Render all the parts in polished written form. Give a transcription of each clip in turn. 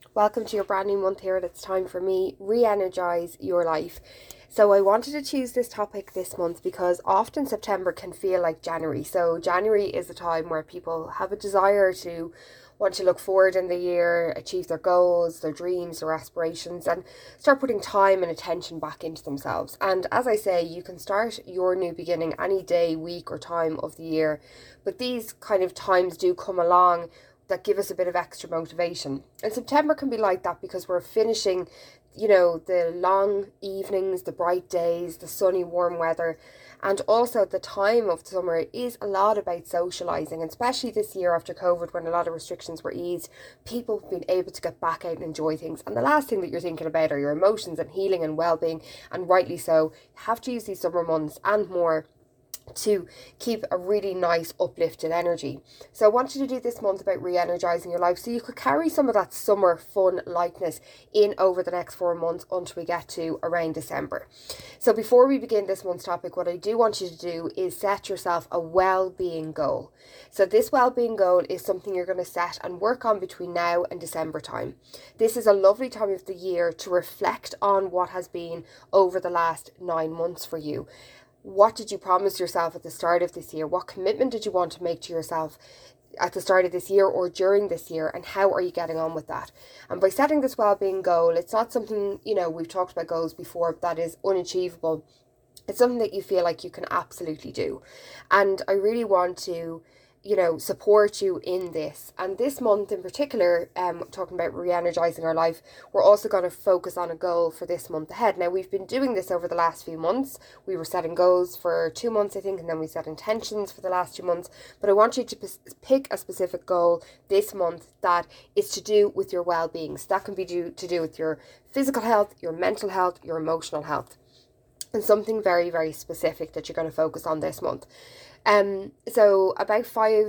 Welcome to your brand new month here. It's time for me re-energize your life. So I wanted to choose this topic this month because often September can feel like January. So January is a time where people have a desire to want to look forward in the year, achieve their goals, their dreams, their aspirations, and start putting time and attention back into themselves. And as I say, you can start your new beginning any day, week, or time of the year. But these kind of times do come along that give us a bit of extra motivation. And September can be like that because we're finishing, the long evenings, the bright days, the sunny, warm weather. And also the time of summer is a lot about socialising, and especially this year after COVID when a lot of restrictions were eased, people have been able to get back out and enjoy things. And the last thing that you're thinking about are your emotions and healing and well-being, and rightly so. You have to use these summer months and more to keep a really nice uplifted energy. So I wanted to do this month about re-energizing your life so you could carry some of that summer fun lightness in over the next 4 months until we get to around December. So before we begin this month's topic, what I do want you to do is set yourself a well-being goal. So this well-being goal is something you're going to set and work on between now and December time. This is a lovely time of the year to reflect on what has been over the last 9 months for you. What did you promise yourself at the start of this year? What commitment did you want to make to yourself at the start of this year or during this year, and how are you getting on with that? And by setting this well-being goal, it's not something, we've talked about goals before, that is unachievable. It's something that you feel like you can absolutely do. And I really want to support you in this. And this month in particular, talking about re-energizing our life, we're also going to focus on a goal for this month ahead. Now, we've been doing this over the last few months. We were setting goals for 2 months, I think, and then we set intentions for the last 2 months. But I want you to pick a specific goal this month that is to do with your well-being. So that can be to do with your physical health, your mental health, your emotional health, and something very, very specific that you're going to focus on this month. So about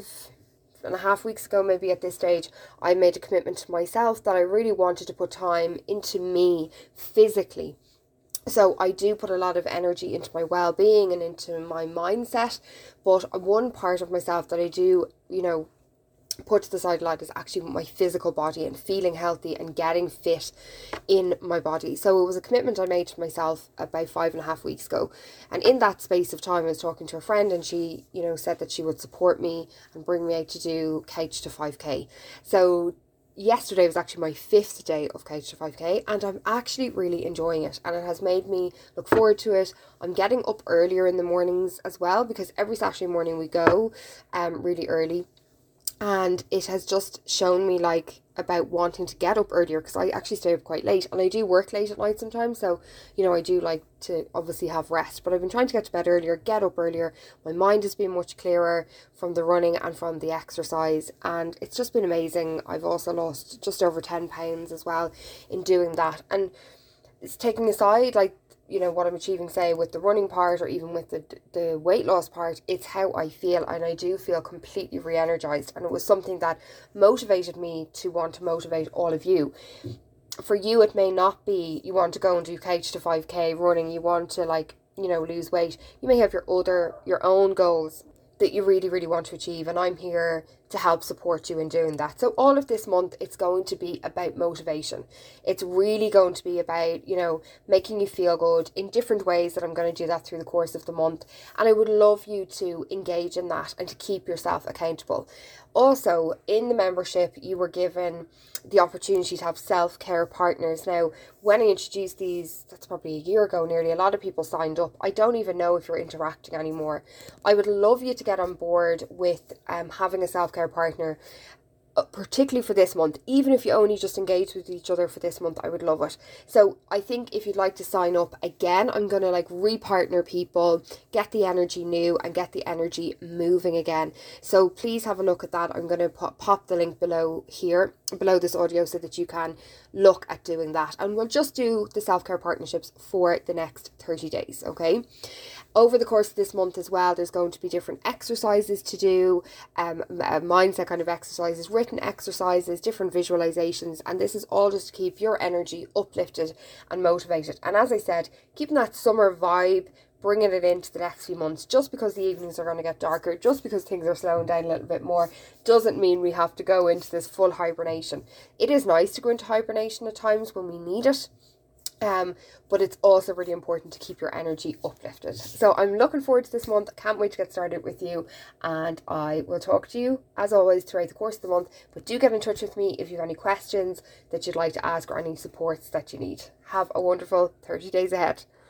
5.5 weeks ago, maybe at this stage, I made a commitment to myself that I really wanted to put time into me physically. So I do put a lot of energy into my well-being and into my mindset, but one part of myself that I do, put to the side a lot is actually my physical body and feeling healthy and getting fit in my body. So it was a commitment I made to myself about 5.5 weeks ago. And in that space of time, I was talking to a friend, and she, said that she would support me and bring me out to do Couch to 5K. So yesterday was actually my 5th day of Couch to 5K, and I'm actually really enjoying it, and it has made me look forward to it. I'm getting up earlier in the mornings as well, because every Saturday morning we go really early. And it has just shown me about wanting to get up earlier, because I actually stay up quite late and I do work late at night sometimes. So, I do like to obviously have rest, but I've been trying to get to bed earlier, get up earlier. My mind has been much clearer from the running and from the exercise, and it's just been amazing. I've also lost just over 10 pounds as well in doing that. And it's taking aside what I'm achieving, say, with the running part or even with the weight loss part, it's how I feel, and I do feel completely re-energized. And it was something that motivated me to want to motivate all of you. For you, it may not be you want to go and do Couch to 5K running, you want to lose weight. You may have your own goals that you really, really want to achieve, and I'm here to help support you in doing that. So all of this month, it's going to be about motivation. It's really going to be about, making you feel good in different ways, that I'm going to do that through the course of the month. And I would love you to engage in that and to keep yourself accountable. Also, in the membership, you were given the opportunity to have self-care partners. Now, when I introduced these, that's probably a year ago nearly, a lot of people signed up. I don't even know if you're interacting anymore. I would love you to get on board with having a self-care partner, particularly for this month. Even if you only just engage with each other for this month, I would love it. So I think if you'd like to sign up, again, I'm going to re-partner people, get the energy new and get the energy moving again. So please have a look at that. I'm going to pop the link below this audio so that you can look at doing that. And we'll just do the self-care partnerships for the next 30 days, okay? Over the course of this month as well, there's going to be different exercises to do, mindset kind of exercises, written exercises, different visualizations, and this is all just to keep your energy uplifted and motivated. And as I said, keeping that summer vibe bringing it into the next few months. Just because the evenings are going to get darker, just because things are slowing down a little bit more, doesn't mean we have to go into this full hibernation. It is nice to go into hibernation at times when we need it. But it's also really important to keep your energy uplifted. So I'm looking forward to this month. I can't wait to get started with you, and I will talk to you as always throughout the course of the month. But do get in touch with me if you have any questions that you'd like to ask or any supports that you need. Have a wonderful 30 days ahead.